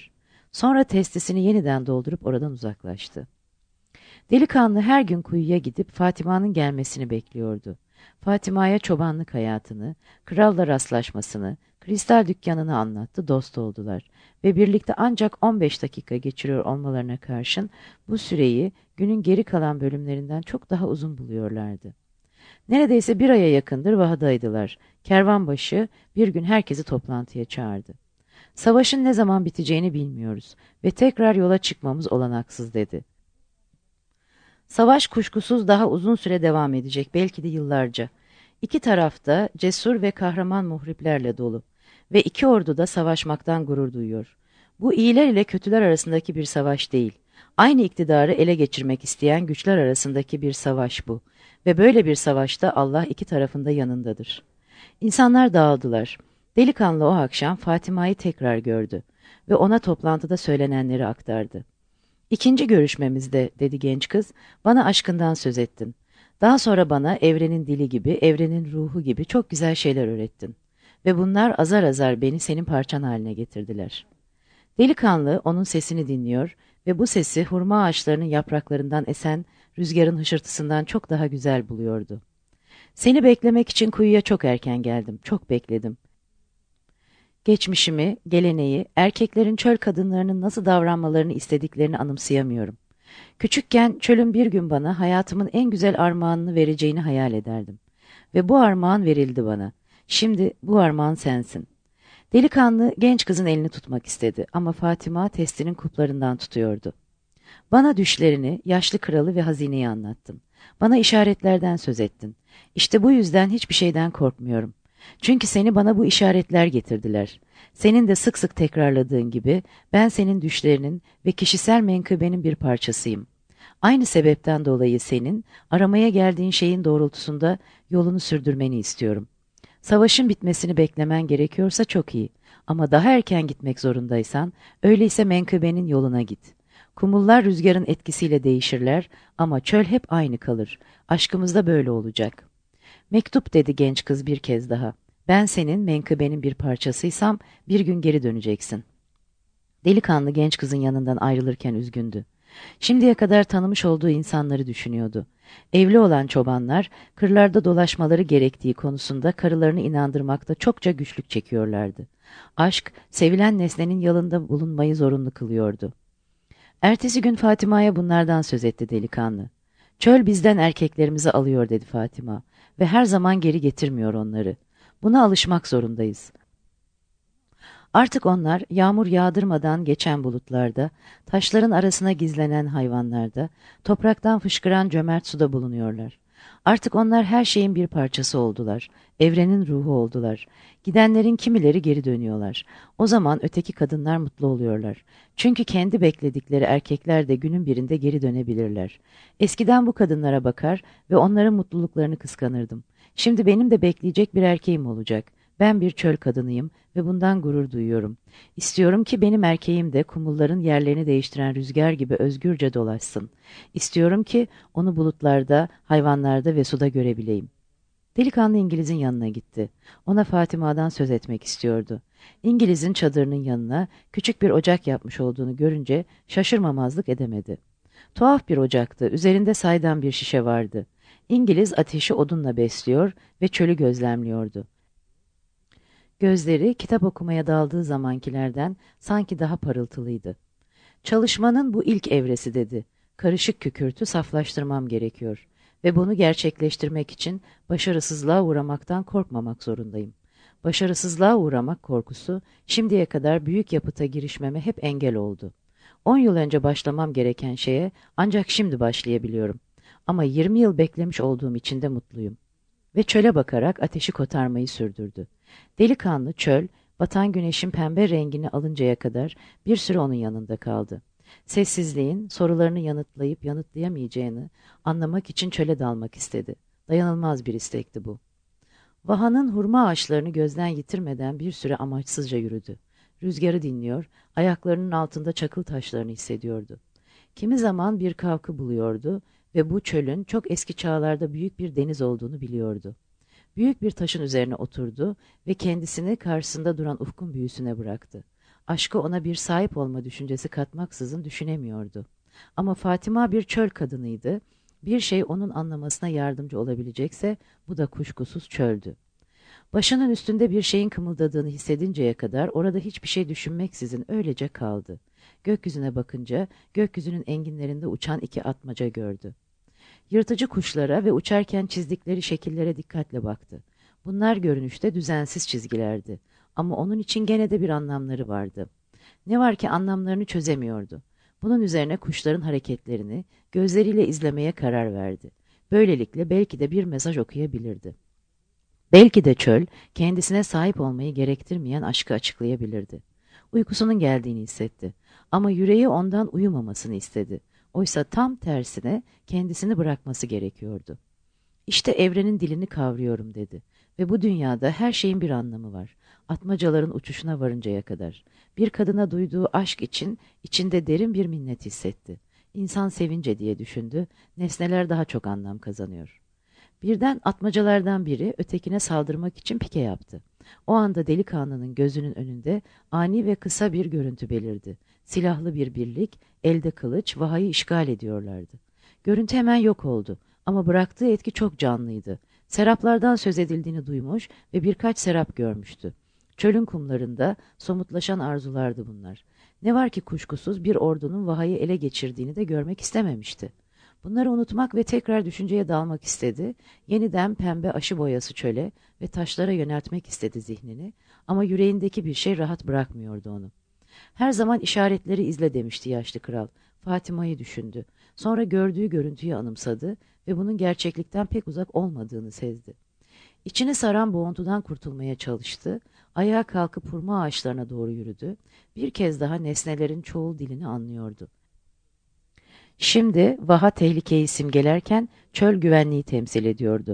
Sonra testisini yeniden doldurup oradan uzaklaştı. Delikanlı her gün kuyuya gidip Fatıma'nın gelmesini bekliyordu. Fatıma'ya çobanlık hayatını, kralla rastlaşmasını, kristal dükkanını anlattı, dost oldular. Ve birlikte ancak on beş dakika geçiriyor olmalarına karşın bu süreyi günün geri kalan bölümlerinden çok daha uzun buluyorlardı. Neredeyse bir aya yakındır vahadaydılar. Kervanbaşı bir gün herkesi toplantıya çağırdı. Savaşın ne zaman biteceğini bilmiyoruz ve tekrar yola çıkmamız olanaksız dedi. Savaş kuşkusuz daha uzun süre devam edecek, belki de yıllarca. İki tarafta cesur ve kahraman muhriplerle dolu ve iki ordu da savaşmaktan gurur duyuyor. Bu iyiler ile kötüler arasındaki bir savaş değil. Aynı iktidarı ele geçirmek isteyen güçler arasındaki bir savaş bu. Ve böyle bir savaşta Allah iki tarafında yanındadır. İnsanlar dağıldılar. Delikanlı o akşam Fatıma'yı tekrar gördü ve ona toplantıda söylenenleri aktardı. İkinci görüşmemizde, dedi genç kız, bana aşkından söz ettin. Daha sonra bana evrenin dili gibi, evrenin ruhu gibi çok güzel şeyler öğrettin. Ve bunlar azar azar beni senin parçan haline getirdiler. Delikanlı onun sesini dinliyor ve bu sesi hurma ağaçlarının yapraklarından esen rüzgarın hışırtısından çok daha güzel buluyordu. Seni beklemek için kuyuya çok erken geldim, çok bekledim. Geçmişimi, geleneği, erkeklerin çöl kadınlarının nasıl davranmalarını istediklerini anımsayamıyorum. Küçükken çölün bir gün bana hayatımın en güzel armağanını vereceğini hayal ederdim. Ve bu armağan verildi bana. Şimdi bu armağan sensin. Delikanlı genç kızın elini tutmak istedi ama Fatıma testinin kuplarından tutuyordu. Bana düşlerini, yaşlı kralı ve hazineyi anlattın. Bana işaretlerden söz ettin. İşte bu yüzden hiçbir şeyden korkmuyorum. Çünkü seni bana bu işaretler getirdiler. Senin de sık sık tekrarladığın gibi ben senin düşlerinin ve kişisel menkıbenin bir parçasıyım. Aynı sebepten dolayı senin aramaya geldiğin şeyin doğrultusunda yolunu sürdürmeni istiyorum. Savaşın bitmesini beklemen gerekiyorsa çok iyi. Ama daha erken gitmek zorundaysan öyleyse menkıbenin yoluna git. Kumullar rüzgarın etkisiyle değişirler ama çöl hep aynı kalır. Aşkımız da böyle olacak. Mektup, dedi genç kız bir kez daha. Ben senin menkıbenin bir parçasıysam bir gün geri döneceksin. Delikanlı genç kızın yanından ayrılırken üzgündü. Şimdiye kadar tanımış olduğu insanları düşünüyordu. Evli olan çobanlar kırlarda dolaşmaları gerektiği konusunda karılarını inandırmakta çokça güçlük çekiyorlardı. Aşk, sevilen nesnenin yanında bulunmayı zorunlu kılıyordu. Ertesi gün Fatıma'ya bunlardan söz etti delikanlı. Çöl bizden erkeklerimizi alıyor, dedi Fatıma, ve her zaman geri getirmiyor onları. Buna alışmak zorundayız. Artık onlar yağmur yağdırmadan geçen bulutlarda, taşların arasına gizlenen hayvanlarda, topraktan fışkıran cömert suda bulunuyorlar. Artık onlar her şeyin bir parçası oldular, evrenin ruhu oldular. Gidenlerin kimileri geri dönüyorlar. O zaman öteki kadınlar mutlu oluyorlar. Çünkü kendi bekledikleri erkekler de günün birinde geri dönebilirler. Eskiden bu kadınlara bakar ve onların mutluluklarını kıskanırdım. Şimdi benim de bekleyecek bir erkeğim olacak. Ben bir çöl kadınıyım ve bundan gurur duyuyorum. İstiyorum ki benim erkeğim de kumulların yerlerini değiştiren rüzgar gibi özgürce dolaşsın. İstiyorum ki onu bulutlarda, hayvanlarda ve suda görebileyim. Delikanlı İngiliz'in yanına gitti. Ona Fatıma'dan söz etmek istiyordu. İngiliz'in çadırının yanına küçük bir ocak yapmış olduğunu görünce şaşırmamazlık edemedi. Tuhaf bir ocaktı, üzerinde saydam bir şişe vardı. İngiliz ateşi odunla besliyor ve çölü gözlemliyordu. Gözleri kitap okumaya daldığı zamankilerden sanki daha parıltılıydı. Çalışmanın bu ilk evresi, dedi. Karışık kükürtü saflaştırmam gerekiyor ve bunu gerçekleştirmek için başarısızlığa uğramaktan korkmamak zorundayım. Başarısızlığa uğramak korkusu şimdiye kadar büyük yapıta girişmeme hep engel oldu. On yıl önce başlamam gereken şeye ancak şimdi başlayabiliyorum. Ama yirmi yıl beklemiş olduğum için de mutluyum. Ve çöle bakarak ateşi kotarmayı sürdürdü. Delikanlı çöl, batan güneşin pembe rengini alıncaya kadar bir süre onun yanında kaldı. Sessizliğin sorularını yanıtlayıp yanıtlayamayacağını anlamak için çöle dalmak istedi. Dayanılmaz bir istekti bu. Vahan'ın hurma ağaçlarını gözden yitirmeden bir süre amaçsızca yürüdü. Rüzgarı dinliyor, ayaklarının altında çakıl taşlarını hissediyordu. Kimi zaman bir kavkı buluyordu ve bu çölün çok eski çağlarda büyük bir deniz olduğunu biliyordu. Büyük bir taşın üzerine oturdu ve kendisini karşısında duran ufkun büyüsüne bıraktı. Aşkı ona bir sahip olma düşüncesi katmaksızın düşünemiyordu. Ama Fatıma bir çöl kadınıydı. Bir şey onun anlamasına yardımcı olabilecekse bu da kuşkusuz çöldü. Başının üstünde bir şeyin kımıldadığını hissedinceye kadar orada hiçbir şey düşünmeksizin öylece kaldı. Gökyüzüne bakınca gökyüzünün enginlerinde uçan iki atmaca gördü. Yırtıcı kuşlara ve uçarken çizdikleri şekillere dikkatle baktı. Bunlar görünüşte düzensiz çizgilerdi. Ama onun için gene de bir anlamları vardı. Ne var ki anlamlarını çözemiyordu. Bunun üzerine kuşların hareketlerini gözleriyle izlemeye karar verdi. Böylelikle belki de bir mesaj okuyabilirdi. Belki de çöl, kendisine sahip olmayı gerektirmeyen aşkı açıklayabilirdi. Uykusunun geldiğini hissetti. Ama yüreği ondan uyumamasını istedi. Oysa tam tersine kendisini bırakması gerekiyordu. İşte evrenin dilini kavruyorum dedi. Ve bu dünyada her şeyin bir anlamı var. Atmacaların uçuşuna varıncaya kadar. Bir kadına duyduğu aşk için içinde derin bir minnet hissetti. İnsan sevince diye düşündü, nesneler daha çok anlam kazanıyor. Birden atmacalardan biri ötekine saldırmak için pike yaptı. O anda delikanlının gözünün önünde ani ve kısa bir görüntü belirdi. Silahlı bir birlik, elde kılıç, vahayı işgal ediyorlardı. Görüntü hemen yok oldu ama bıraktığı etki çok canlıydı. Seraplardan söz edildiğini duymuş ve birkaç serap görmüştü. Çölün kumlarında somutlaşan arzulardı bunlar. Ne var ki kuşkusuz bir ordunun vahayı ele geçirdiğini de görmek istememişti. Bunları unutmak ve tekrar düşünceye dalmak istedi. Yeniden pembe aşı boyası çöle ve taşlara yöneltmek istedi zihnini. Ama yüreğindeki bir şey rahat bırakmıyordu onu. Her zaman işaretleri izle demişti yaşlı kral. Fatıma'yı düşündü. Sonra gördüğü görüntüyü anımsadı ve bunun gerçeklikten pek uzak olmadığını sezdi. İçini saran boğuntudan kurtulmaya çalıştı. Ayağa kalkıp hurma ağaçlarına doğru yürüdü. Bir kez daha nesnelerin çoğul dilini anlıyordu. Şimdi vaha tehlikeyi simgelerken çöl güvenliği temsil ediyordu.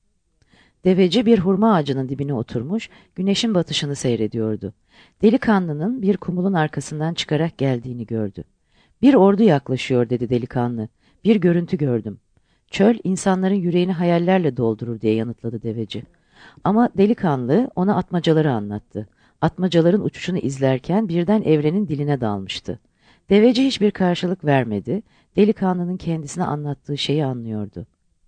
Deveci bir hurma ağacının dibine oturmuş, güneşin batışını seyrediyordu. Delikanlının bir kumulun arkasından çıkarak geldiğini gördü. Bir ordu yaklaşıyor dedi delikanlı. Bir görüntü gördüm. Çöl insanların yüreğini hayallerle doldurur diye yanıtladı deveci. Ama delikanlı ona atmacaları anlattı. Atmacaların uçuşunu izlerken birden evrenin diline dalmıştı. Deveci hiçbir karşılık vermedi. Delikanlının kendisine anlattığı şeyi anlıyordu.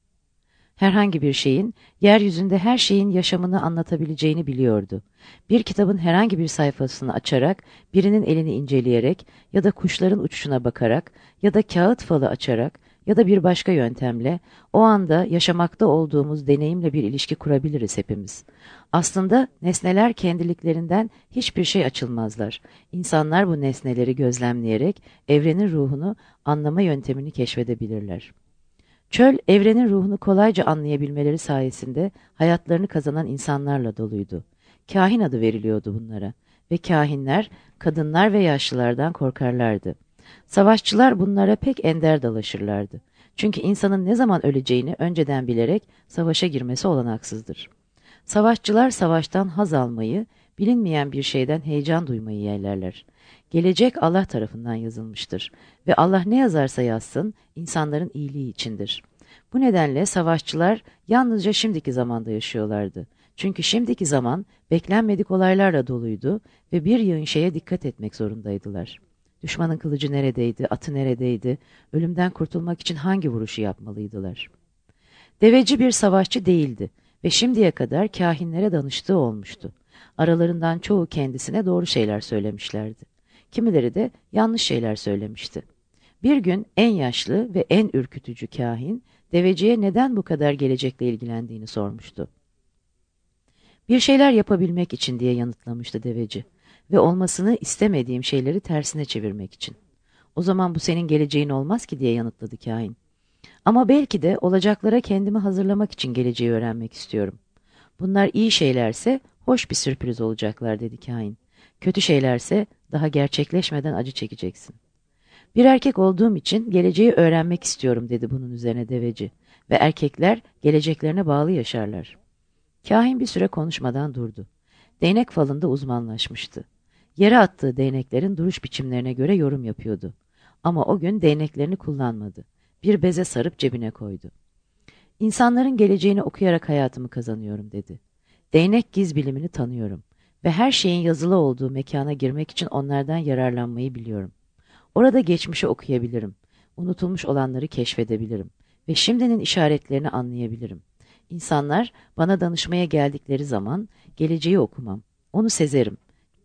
Herhangi bir şeyin, yeryüzünde her şeyin yaşamını anlatabileceğini biliyordu. Bir kitabın herhangi bir sayfasını açarak, birinin elini inceleyerek ya da kuşların uçuşuna bakarak ya da kağıt falı açarak ya da bir başka yöntemle o anda yaşamakta olduğumuz deneyimle bir ilişki kurabiliriz hepimiz. Aslında nesneler kendiliklerinden hiçbir şey açılmazlar. İnsanlar bu nesneleri gözlemleyerek evrenin ruhunu anlama yöntemini keşfedebilirler. Çöl, evrenin ruhunu kolayca anlayabilmeleri sayesinde hayatlarını kazanan insanlarla doluydu. Kahin adı veriliyordu bunlara ve kahinler, kadınlar ve yaşlılardan korkarlardı. Savaşçılar bunlara pek ender dalaşırlardı. Çünkü insanın ne zaman öleceğini önceden bilerek savaşa girmesi olanaksızdır. Savaşçılar savaştan haz almayı, bilinmeyen bir şeyden heyecan duymayı yerlerler. Gelecek Allah tarafından yazılmıştır ve Allah ne yazarsa yazsın insanların iyiliği içindir. Bu nedenle savaşçılar yalnızca şimdiki zamanda yaşıyorlardı. Çünkü şimdiki zaman beklenmedik olaylarla doluydu ve bir yığın şeye dikkat etmek zorundaydılar. Düşmanın kılıcı neredeydi, atı neredeydi, ölümden kurtulmak için hangi vuruşu yapmalıydılar? Deveci bir savaşçı değildi ve şimdiye kadar kahinlere danıştığı olmuştu. Aralarından çoğu kendisine doğru şeyler söylemişlerdi. Kimileri de yanlış şeyler söylemişti. Bir gün en yaşlı ve en ürkütücü kahin, deveciye neden bu kadar gelecekle ilgilendiğini sormuştu. Bir şeyler yapabilmek için diye yanıtlamıştı deveci ve olmasını istemediğim şeyleri tersine çevirmek için. O zaman bu senin geleceğin olmaz ki diye yanıtladı kahin. Ama belki de olacaklara kendimi hazırlamak için geleceği öğrenmek istiyorum. Bunlar iyi şeylerse hoş bir sürpriz olacaklar dedi kahin. Kötü şeylerse daha gerçekleşmeden acı çekeceksin. Bir erkek olduğum için geleceği öğrenmek istiyorum dedi bunun üzerine deveci ve erkekler geleceklerine bağlı yaşarlar. Kahin bir süre konuşmadan durdu. Değnek falında uzmanlaşmıştı. Yere attığı değneklerin duruş biçimlerine göre yorum yapıyordu. Ama o gün değneklerini kullanmadı. Bir beze sarıp cebine koydu. İnsanların geleceğini okuyarak hayatımı kazanıyorum dedi. Değnek giz bilimini tanıyorum ve her şeyin yazılı olduğu mekana girmek için onlardan yararlanmayı biliyorum. Orada geçmişi okuyabilirim, unutulmuş olanları keşfedebilirim ve şimdinin işaretlerini anlayabilirim. İnsanlar bana danışmaya geldikleri zaman geleceği okumam, onu sezerim.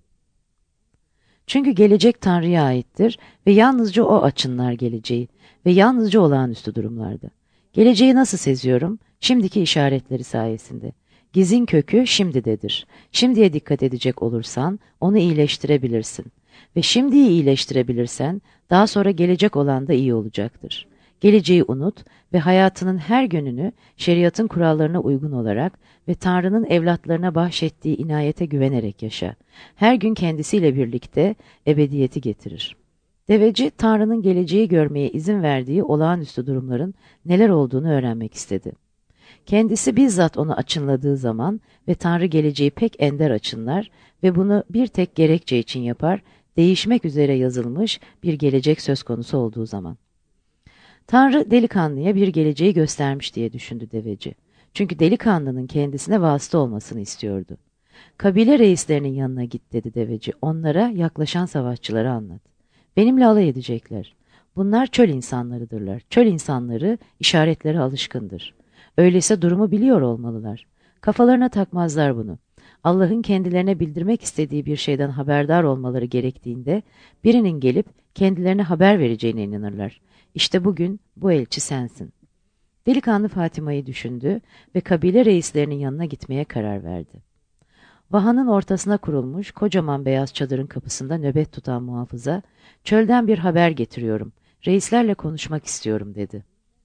Çünkü gelecek Tanrı'ya aittir ve yalnızca O açınlar geleceği ve yalnızca olağanüstü durumlarda. Geleceği nasıl seziyorum? Şimdiki işaretleri sayesinde. Gizin kökü şimdidedir. Şimdiye dikkat edecek olursan onu iyileştirebilirsin. Ve şimdiyi iyileştirebilirsen daha sonra gelecek olan da iyi olacaktır. Geleceği unut ve hayatının her gününü şeriatın kurallarına uygun olarak ve Tanrı'nın evlatlarına bahşettiği inayete güvenerek yaşa. Her gün kendisiyle birlikte ebediyeti getirir. Deveci, Tanrı'nın geleceği görmeye izin verdiği olağanüstü durumların neler olduğunu öğrenmek istedi. Kendisi bizzat onu açınladığı zaman ve Tanrı geleceği pek ender açınlar ve bunu bir tek gerekçe için yapar, değişmek üzere yazılmış bir gelecek söz konusu olduğu zaman. Tanrı delikanlıya bir geleceği göstermiş diye düşündü deveci. Çünkü delikanlının kendisine vasıta olmasını istiyordu. Kabile reislerinin yanına git dedi deveci. Onlara yaklaşan savaşçıları anlat. Benimle alay edecekler. Bunlar çöl insanlarıdırlar. Çöl insanları işaretlere alışkındır. Öyleyse durumu biliyor olmalılar. Kafalarına takmazlar bunu. Allah'ın kendilerine bildirmek istediği bir şeyden haberdar olmaları gerektiğinde birinin gelip kendilerine haber vereceğine inanırlar. İşte bugün bu elçi sensin. Delikanlı Fatima'yı düşündü ve kabile reislerinin yanına gitmeye karar verdi. Vahanın ortasına kurulmuş kocaman beyaz çadırın kapısında nöbet tutan muhafıza, "Çölden bir haber getiriyorum, reislerle konuşmak istiyorum." dedi.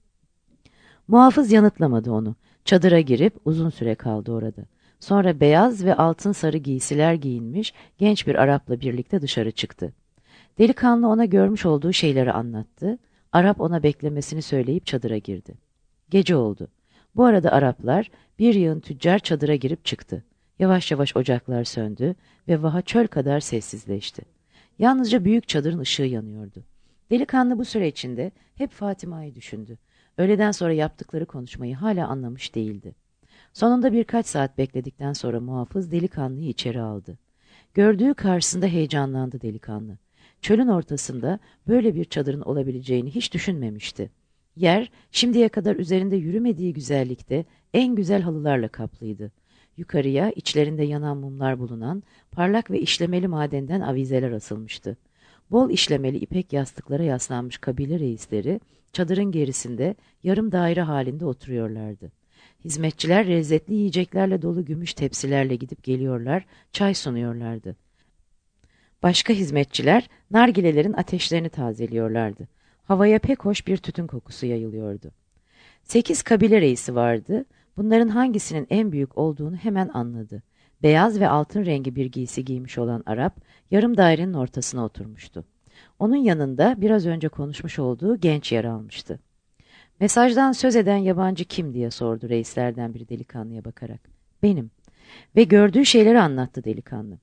Muhafız yanıtlamadı onu. Çadıra girip uzun süre kaldı orada. Sonra beyaz ve altın sarı giysiler giyinmiş genç bir Arap'la birlikte dışarı çıktı. Delikanlı ona görmüş olduğu şeyleri anlattı. Arap ona beklemesini söyleyip çadıra girdi. Gece oldu. Bu arada Araplar bir yığın tüccar çadıra girip çıktı. Yavaş yavaş ocaklar söndü ve vaha çöl kadar sessizleşti. Yalnızca büyük çadırın ışığı yanıyordu. Delikanlı bu süre içinde hep Fatima'yı düşündü. Öğleden sonra yaptıkları konuşmayı hala anlamış değildi. Sonunda birkaç saat bekledikten sonra muhafız delikanlıyı içeri aldı. Gördüğü karşısında heyecanlandı delikanlı. Çölün ortasında böyle bir çadırın olabileceğini hiç düşünmemişti. Yer, şimdiye kadar üzerinde yürümediği güzellikte en güzel halılarla kaplıydı. Yukarıya içlerinde yanan mumlar bulunan parlak ve işlemeli madenden avizeler asılmıştı. Bol işlemeli ipek yastıklara yaslanmış kabile reisleri çadırın gerisinde yarım daire halinde oturuyorlardı. Hizmetçiler lezzetli yiyeceklerle dolu gümüş tepsilerle gidip geliyorlar, çay sunuyorlardı. Başka hizmetçiler nargilelerin ateşlerini tazeliyorlardı. Havaya pek hoş bir tütün kokusu yayılıyordu. Sekiz kabile reisi vardı. Bunların hangisinin en büyük olduğunu hemen anladı. Beyaz ve altın rengi bir giysi giymiş olan Arap, yarım dairenin ortasına oturmuştu. Onun yanında biraz önce konuşmuş olduğu genç yer almıştı. "Mesajdan söz eden yabancı kim?" diye sordu reislerden biri delikanlıya bakarak. "Benim." Ve gördüğü şeyleri anlattı delikanlı.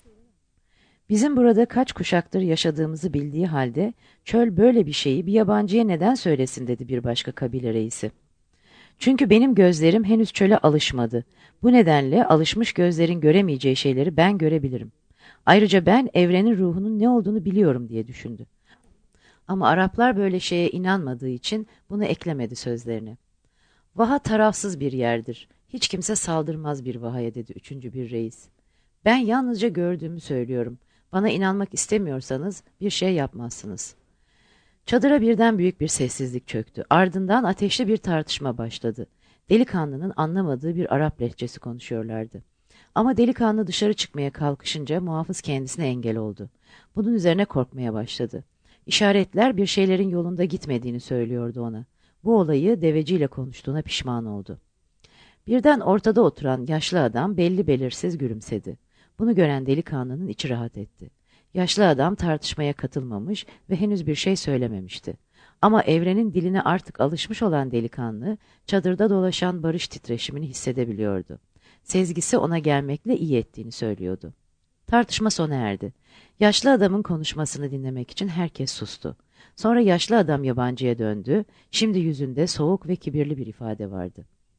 Bizim burada kaç kuşaktır yaşadığımızı bildiği halde çöl böyle bir şeyi bir yabancıya neden söylesin dedi bir başka kabile reisi. Çünkü benim gözlerim henüz çöle alışmadı. Bu nedenle alışmış gözlerin göremeyeceği şeyleri ben görebilirim. Ayrıca ben evrenin ruhunun ne olduğunu biliyorum diye düşündü. Ama Araplar böyle şeye inanmadığı için bunu eklemedi sözlerine. Vaha tarafsız bir yerdir. Hiç kimse saldırmaz bir vahaya dedi üçüncü bir reis. Ben yalnızca gördüğümü söylüyorum. Bana inanmak istemiyorsanız bir şey yapmazsınız. Çadıra birden büyük bir sessizlik çöktü. Ardından ateşli bir tartışma başladı. Delikanlının anlamadığı bir Arap lehçesi konuşuyorlardı. Ama delikanlı dışarı çıkmaya kalkışınca muhafız kendisine engel oldu. Bunun üzerine korkmaya başladı. İşaretler bir şeylerin yolunda gitmediğini söylüyordu ona. Bu olayı deveciyle konuştuğuna pişman oldu. Birden ortada oturan yaşlı adam belli belirsiz gülümsedi. Bunu gören delikanlının içi rahat etti. Yaşlı adam tartışmaya katılmamış ve henüz bir şey söylememişti. Ama evrenin diline artık alışmış olan delikanlı, çadırda dolaşan barış titreşimini hissedebiliyordu. Sezgisi ona gelmekle iyi ettiğini söylüyordu. Tartışma sona erdi. Yaşlı adamın konuşmasını dinlemek için herkes sustu. Sonra yaşlı adam yabancıya döndü. Şimdi yüzünde soğuk ve kibirli bir ifade vardı.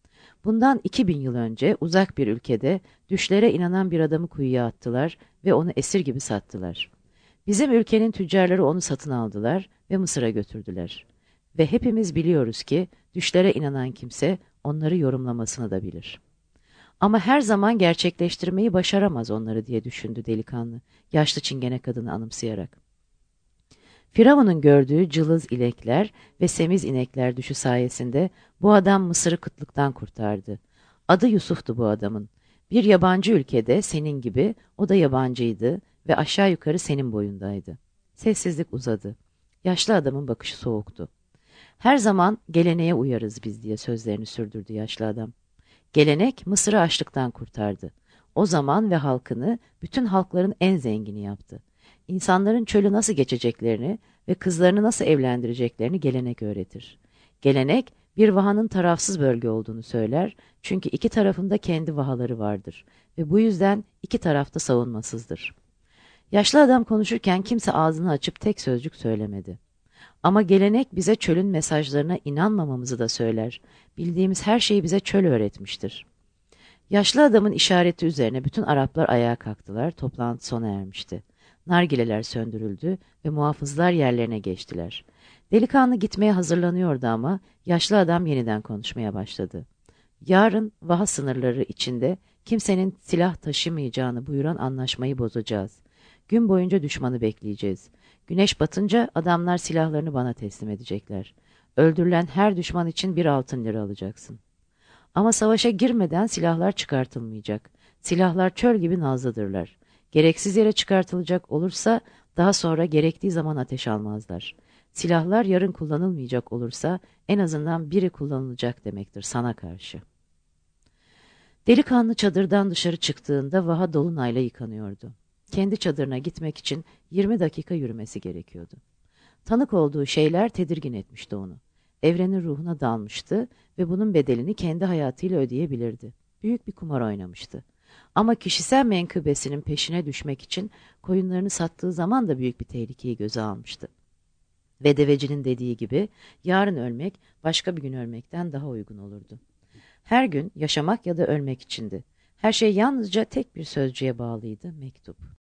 Bundan iki bin yıl önce uzak bir ülkede düşlere inanan bir adamı kuyuya attılar ve onu esir gibi sattılar. Bizim ülkenin tüccarları onu satın aldılar ve Mısır'a götürdüler. Ve hepimiz biliyoruz ki düşlere inanan kimse onları yorumlamasını da bilir. Ama her zaman gerçekleştirmeyi başaramaz onları diye düşündü delikanlı, yaşlı çingene kadını anımsayarak. Firavun'un gördüğü cılız inekler ve semiz inekler düşü sayesinde bu adam Mısır'ı kıtlıktan kurtardı. Adı Yusuf'tu bu adamın. Bir yabancı ülkede senin gibi o da yabancıydı ve aşağı yukarı senin boyundaydı. Sessizlik uzadı. Yaşlı adamın bakışı soğuktu. Her zaman geleneğe uyarız biz diye sözlerini sürdürdü yaşlı adam. Gelenek Mısır'ı açlıktan kurtardı. O zaman ve halkını bütün halkların en zengini yaptı. İnsanların çölü nasıl geçeceklerini ve kızlarını nasıl evlendireceklerini gelenek öğretir. Gelenek bir vahanın tarafsız bölge olduğunu söyler çünkü iki tarafında kendi vahaları vardır ve bu yüzden iki tarafta savunmasızdır. Yaşlı adam konuşurken kimse ağzını açıp tek sözcük söylemedi. Ama gelenek bize çölün mesajlarına inanmamamızı da söyler. Bildiğimiz her şeyi bize çöl öğretmiştir. Yaşlı adamın işareti üzerine bütün Araplar ayağa kalktılar, toplantı sona ermişti. Nargileler söndürüldü ve muhafızlar yerlerine geçtiler. Delikanlı gitmeye hazırlanıyordu ama yaşlı adam yeniden konuşmaya başladı. Yarın vaha sınırları içinde kimsenin silah taşımayacağını buyuran anlaşmayı bozacağız. Gün boyunca düşmanı bekleyeceğiz. Güneş batınca adamlar silahlarını bana teslim edecekler. Öldürülen her düşman için bir altın lira alacaksın. Ama savaşa girmeden silahlar çıkartılmayacak. Silahlar çöl gibi nazlıdırlar. Gereksiz yere çıkartılacak olursa daha sonra gerektiği zaman ateş almazlar. Silahlar yarın kullanılmayacak olursa en azından biri kullanılacak demektir sana karşı. Delikanlı çadırdan dışarı çıktığında vaha dolunayla yıkanıyordu. Kendi çadırına gitmek için yirmi dakika yürümesi gerekiyordu. Tanık olduğu şeyler tedirgin etmişti onu. Evrenin ruhuna dalmıştı ve bunun bedelini kendi hayatıyla ödeyebilirdi. Büyük bir kumar oynamıştı. Ama kişisel menkıbesinin peşine düşmek için koyunlarını sattığı zaman da büyük bir tehlikeyi göze almıştı. Ve devecinin dediği gibi yarın ölmek başka bir gün ölmekten daha uygun olurdu. Her gün yaşamak ya da ölmek içindi. Her şey yalnızca tek bir sözcüğe bağlıydı, mektup.